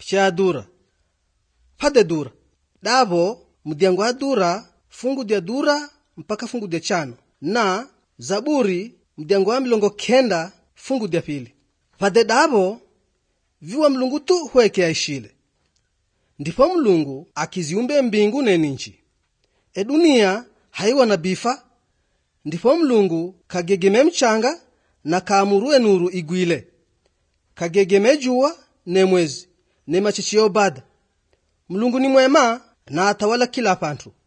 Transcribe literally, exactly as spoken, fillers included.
cha dura pade dura davo mudyango wa dura fungu dia dura mpaka fungu dia chano na Zaburi mudyango wa milongo kenda fungu dia pili. Pade davo viwa Mlungu tu huweke aishile. Ndipo Mlungu akiziumbe mbingu ne ninchi. E dunia haiwa na bifa. Ndipo Mlungu kagegeme mchanga na kaamurue nuru igwile. Kagegeme jua ne mwezi ne machichio bada. Mlungu ni mwema na atawala kila pantu.